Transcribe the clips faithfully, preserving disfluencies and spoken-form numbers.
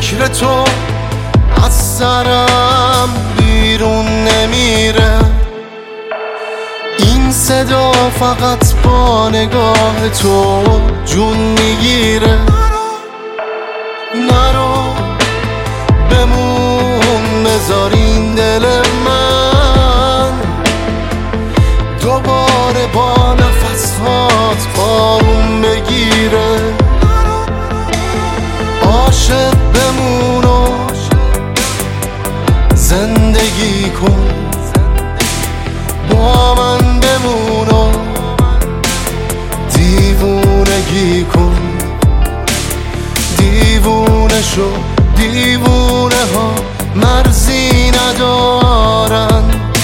فکر تو از سرم بیرون نمیره. این صدا فقط با نگاه تو جون میگیره. نرو بمون بذار این دل من دوباره با نفسات آروم بگیره. عاشق بمون و زندگی کن، با من بمون و دیوونگی کن. دیوونه شو، دیوونه ها مرزی ندارن.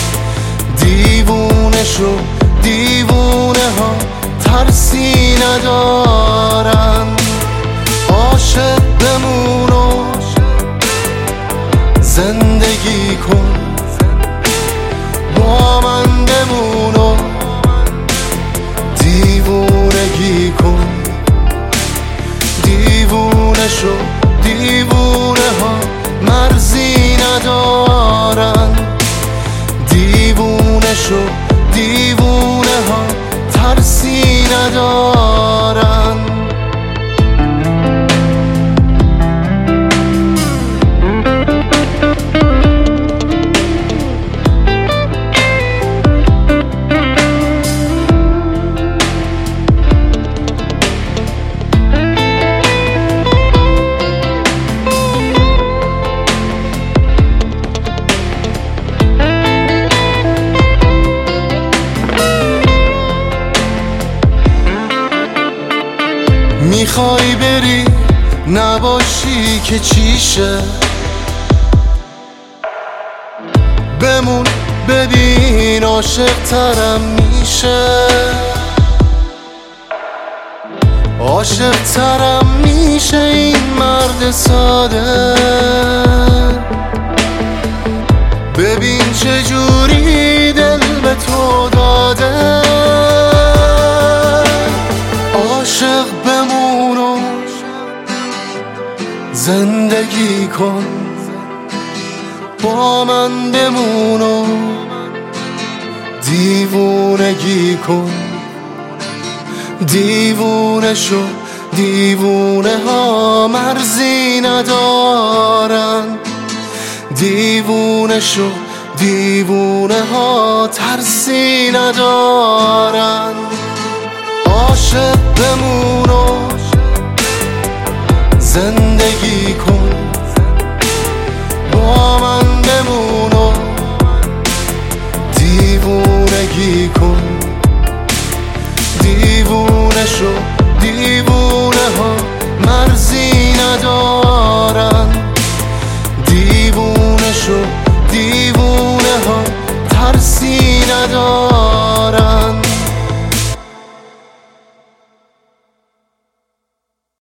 دیوونه شو، دیوونه ها ترسی ندارن. عاشق بمون و زندگی کن، با من بمون و دیوونگی کن. دیوونه شو، دیوونه ها مرزی ندارن. دیوونه شو، دیوونه ها ترسی ندارن. میخوای بری نباشی که چیشه؟ بمون ببین عاشق ترم میشه. عاشق ترم میشه این مرد ساده. ببین چجوری دل به تو داده. عاشق بمون و زندگی کن، با من بمون و دیوونگی کن. دیوونه شو، دیوونه ها مرزی ندارن. دیوونه شو، دیوونه ها ترسی ندارن. عاشق بمون و زندگی کن، با من بمون و دیوونگی کن. دیوونه شو، دیوونه ها مرزی ندارن.